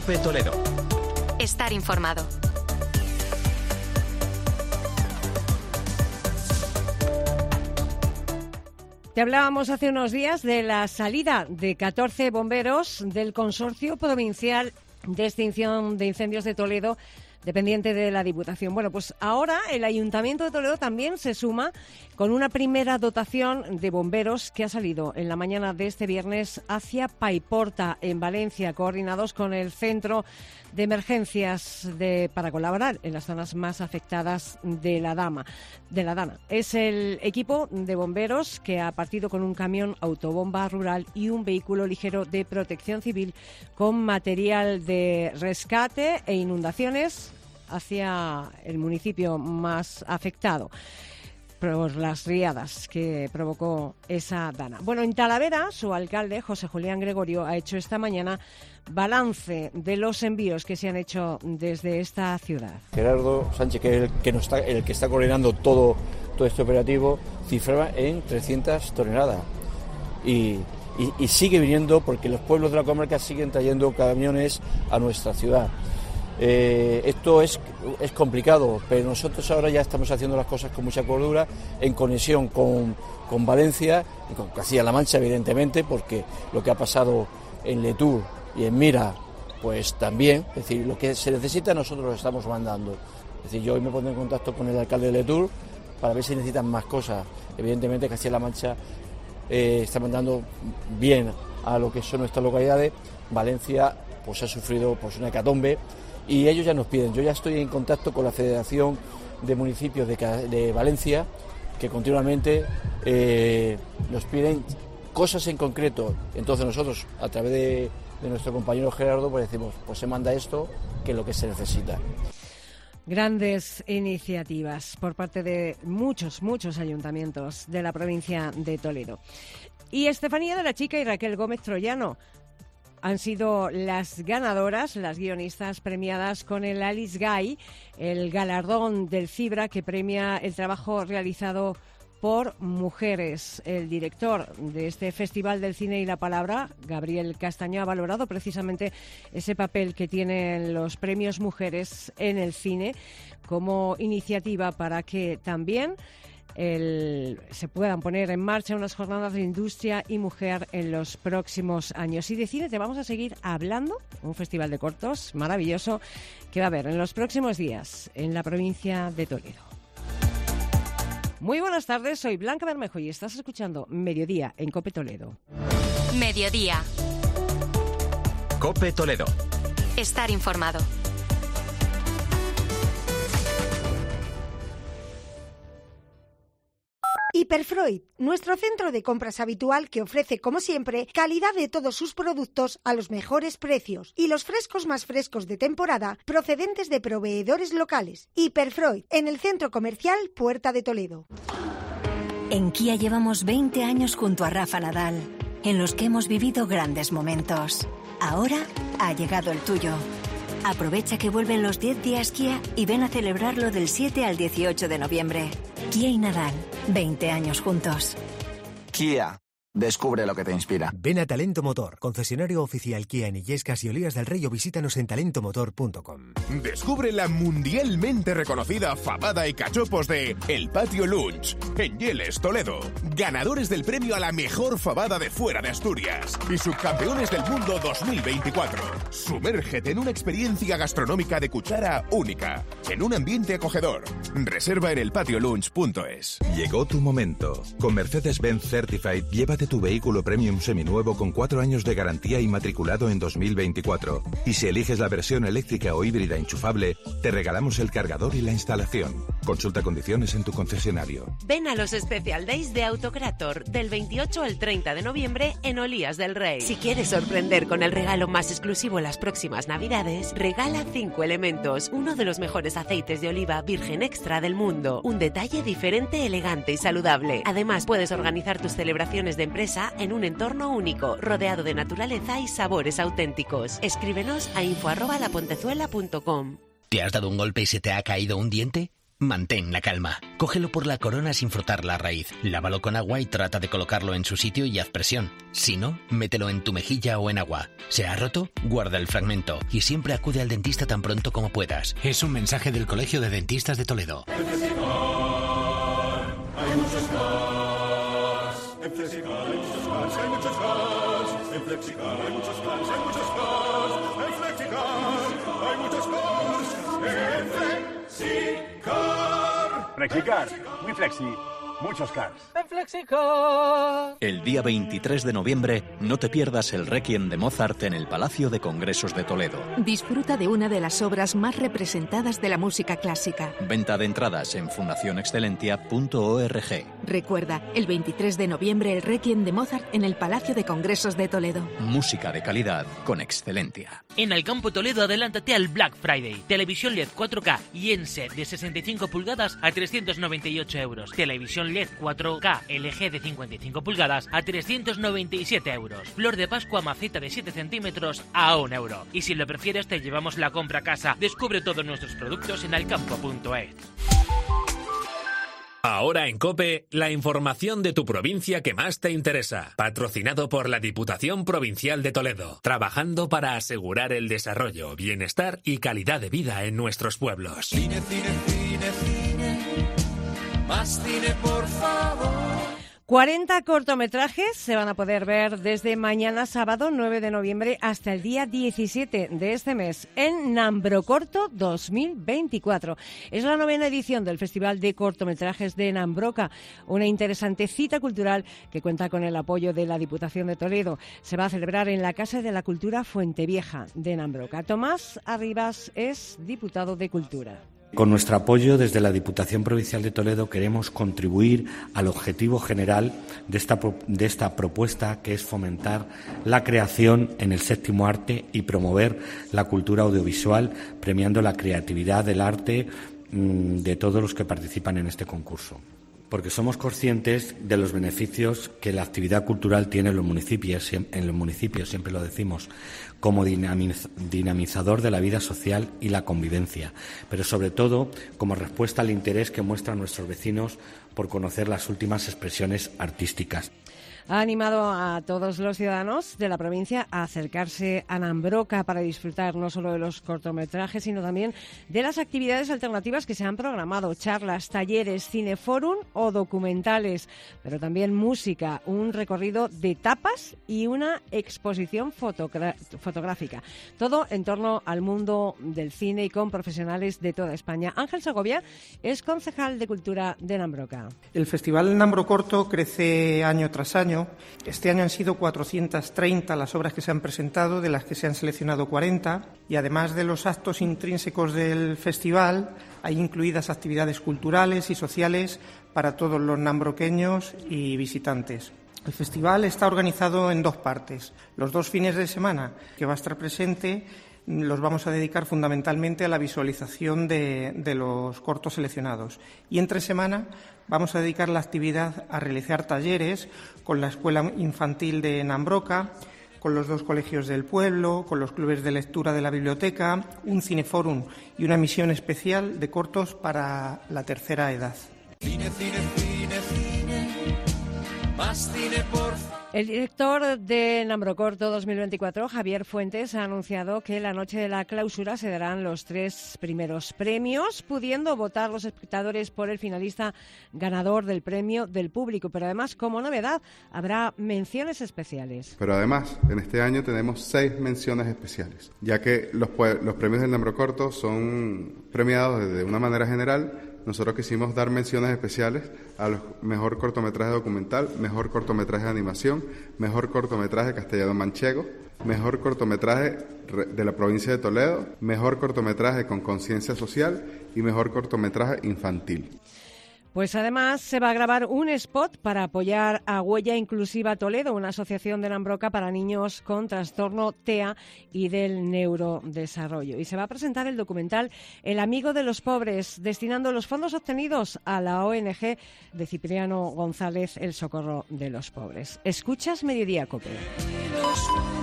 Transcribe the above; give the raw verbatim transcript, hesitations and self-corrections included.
COPE Toledo. Estar informado. Te hablábamos hace unos días de la salida de catorce bomberos del Consorcio Provincial de Extinción de Incendios de Toledo, dependiente de la Diputación. Bueno, pues ahora el Ayuntamiento de Toledo también se suma con una primera dotación de bomberos que ha salido en la mañana de este viernes hacia Paiporta, en Valencia, coordinados con el Centro de Emergencias de, para colaborar en las zonas más afectadas de la Dama, de la Dana. Es el equipo de bomberos que ha partido con un camión autobomba rural y un vehículo ligero de protección civil con material de rescate e inundaciones hacia el municipio más afectado por las riadas que provocó esa dana. Bueno, en Talavera, su alcalde, José Julián Gregorio, ha hecho esta mañana balance de los envíos que se han hecho desde esta ciudad. Gerardo Sánchez, que es el que, nos está, el que está coordinando todo, todo este operativo, cifraba en trescientas toneladas. Y, y, y sigue viniendo porque los pueblos de la comarca siguen trayendo camiones a nuestra ciudad. Eh, esto es, es complicado, pero nosotros ahora ya estamos haciendo las cosas con mucha cordura, en conexión con, con Valencia y con Castilla-La Mancha, evidentemente, porque lo que ha pasado en Letur y en Mira, pues también, es decir, lo que se necesita nosotros lo estamos mandando. Es decir, yo hoy me pondré en contacto con el alcalde de Letur para ver si necesitan más cosas. Evidentemente Castilla-La Mancha eh, está mandando bien a lo que son nuestras localidades. Valencia pues ha sufrido pues una hecatombe. Y ellos ya nos piden, yo ya estoy en contacto con la Federación de Municipios de, de Valencia, que continuamente eh, nos piden cosas en concreto. Entonces nosotros, a través de, de nuestro compañero Gerardo, pues decimos, pues se manda esto, que es lo que se necesita. Grandes iniciativas por parte de muchos, muchos ayuntamientos de la provincia de Toledo. Y Estefanía de la Chica y Raquel Gómez Troyano han sido las ganadoras, las guionistas premiadas con el Alice Guy, el galardón del Cibra que premia el trabajo realizado por mujeres. El director de este Festival del Cine y la Palabra, Gabriel Castaño, ha valorado precisamente ese papel que tienen los premios Mujeres en el cine como iniciativa para que también El, se puedan poner en marcha unas jornadas de industria y mujer en los próximos años. Y de cine te vamos a seguir hablando, un festival de cortos maravilloso que va a haber en los próximos días en la provincia de Toledo. Muy buenas tardes, soy Blanca Bermejo y estás escuchando Mediodía en COPE Toledo. Mediodía. COPE Toledo. Estar informado. Hiperfreud, nuestro centro de compras habitual que ofrece, como siempre, calidad de todos sus productos a los mejores precios y los frescos más frescos de temporada procedentes de proveedores locales. Hiperfreud, en el centro comercial Puerta de Toledo. En Kia llevamos veinte años junto a Rafa Nadal, en los que hemos vivido grandes momentos. Ahora ha llegado el tuyo. Aprovecha que vuelven los diez días Kia y ven a celebrarlo del siete al dieciocho de noviembre. Kia y Nadal, veinte años juntos. Kia, descubre lo que te inspira. Ven a Talento Motor, concesionario oficial Kia en Illescas y Olías del Rey, o visítanos en talento motor punto com. Descubre la mundialmente reconocida fabada y cachopos de El Patio Lunch, en Yeles, Toledo. Ganadores del premio a la mejor fabada de fuera de Asturias y subcampeones del mundo dos mil veinticuatro. Sumérgete en una experiencia gastronómica de cuchara única, en un ambiente acogedor. Reserva en el patio lunch punto es. Llegó tu momento. Con Mercedes-Benz Certified, llévate tu vehículo premium seminuevo con cuatro años de garantía y matriculado en dos mil veinticuatro. Y si eliges la versión eléctrica o híbrida enchufable, te regalamos el cargador y la instalación. Consulta condiciones en tu concesionario. Ven a los Special Days de Autocrator del veintiocho al treinta de noviembre en Olías del Rey. Si quieres sorprender con el regalo más exclusivo en las próximas Navidades, regala cinco elementos, uno de los mejores aceites de oliva virgen extra del mundo. Un detalle diferente, elegante y saludable. Además, puedes organizar tus celebraciones de empresa en un entorno único, rodeado de naturaleza y sabores auténticos. Escríbenos a info arroba lapontezuela punto com. ¿Te has dado un golpe y se te ha caído un diente? Mantén la calma. Cógelo por la corona sin frotar la raíz. Lávalo con agua y trata de colocarlo en su sitio y haz presión. Si no, mételo en tu mejilla o en agua. ¿Se ha roto? Guarda el fragmento y siempre acude al dentista tan pronto como puedas. Es un mensaje del Colegio de Dentistas de Toledo. En Flexicar hay muchos cars. En Flexicar hay muchos cars, hay muchos cars. En Flexicar hay muchos cars, hay muchos cars. En Flexicar hay muchos cars. En Flexicar. Flexicar, muy flexi. Muchos cars. En Flexicar. El día veintitrés de noviembre, no te pierdas el Requiem de Mozart en el Palacio de Congresos de Toledo. Disfruta de una de las obras más representadas de la música clásica. Venta de entradas en fundación excelentia punto org. Recuerda, el veintitrés de noviembre el Requiem de Mozart en el Palacio de Congresos de Toledo. Música de calidad con Excelentia. En Alcampo Toledo, adelántate al Black Friday. Televisión L E D cuatro K y Ense de sesenta y cinco pulgadas a trescientos noventa y ocho euros. Televisión L E D cuatro K L G de cincuenta y cinco pulgadas a trescientos noventa y siete euros. Flor de Pascua maceta de siete centímetros a un euro. Y si lo prefieres, te llevamos la compra a casa. Descubre todos nuestros productos en alcampo punto es. Ahora en COPE, la información de tu provincia que más te interesa. Patrocinado por la Diputación Provincial de Toledo. Trabajando para asegurar el desarrollo, bienestar y calidad de vida en nuestros pueblos. Cine, cine, cine, cine. Más cine, por favor. cuarenta cortometrajes se van a poder ver desde mañana sábado nueve de noviembre hasta el día diecisiete de este mes en Nambrocorto dos mil veinticuatro. Es la novena edición del Festival de Cortometrajes de Nambroca, una interesante cita cultural que cuenta con el apoyo de la Diputación de Toledo. Se va a celebrar en la Casa de la Cultura Fuentevieja de Nambroca. Tomás Arribas es diputado de Cultura. Con nuestro apoyo desde la Diputación Provincial de Toledo queremos contribuir al objetivo general de esta, de esta propuesta, que es fomentar la creación en el séptimo arte y promover la cultura audiovisual, premiando la creatividad del arte mmm, de todos los que participan en este concurso. Porque somos conscientes de los beneficios que la actividad cultural tiene en los municipios, en los municipios, siempre lo decimos, como dinamiz, dinamizador de la vida social y la convivencia, pero sobre todo como respuesta al interés que muestran nuestros vecinos por conocer las últimas expresiones artísticas. Ha animado a todos los ciudadanos de la provincia a acercarse a Nambroca para disfrutar no solo de los cortometrajes, sino también de las actividades alternativas que se han programado, charlas, talleres, cineforum o documentales, pero también música, un recorrido de tapas y una exposición fotogra- fotográfica. Todo en torno al mundo del cine y con profesionales de toda España. Ángel Segovia es concejal de Cultura de Nambroca. El Festival Nambrocorto crece año tras año. Este año han sido cuatrocientas treinta las obras que se han presentado, de las que se han seleccionado cuarenta, y además de los actos intrínsecos del festival, hay incluidas actividades culturales y sociales para todos los nambroqueños y visitantes. El festival está organizado en dos partes. Los dos fines de semana que va a estar presente los vamos a dedicar fundamentalmente a la visualización de, de los cortos seleccionados. Y entre semana vamos a dedicar la actividad a realizar talleres con la Escuela Infantil de Nambroca, con los dos colegios del pueblo, con los clubes de lectura de la biblioteca, un cineforum y una emisión especial de cortos para la tercera edad. Cine, cine, cine, cine. Más cine, por favor. El director de Nambrocorto dos mil veinticuatro, Javier Fuentes, ha anunciado que la noche de la clausura se darán los tres primeros premios, pudiendo votar los espectadores por el finalista ganador del premio del público. Pero además, como novedad, habrá menciones especiales. Pero además, en este año tenemos seis menciones especiales, ya que los, los premios del Nambrocorto son premiados de una manera general. Nosotros quisimos dar menciones especiales a los mejor cortometraje documental, mejor cortometraje de animación, mejor cortometraje castellano-manchego, mejor cortometraje de la provincia de Toledo, mejor cortometraje con conciencia social y mejor cortometraje infantil. Pues además se va a grabar un spot para apoyar a Huella Inclusiva Toledo, una asociación de Nambroca para niños con trastorno T E A y del neurodesarrollo. Y se va a presentar el documental El amigo de los pobres, destinando los fondos obtenidos a la O N G de Cipriano González, El Socorro de los Pobres. ¿Escuchas Mediodía Cope?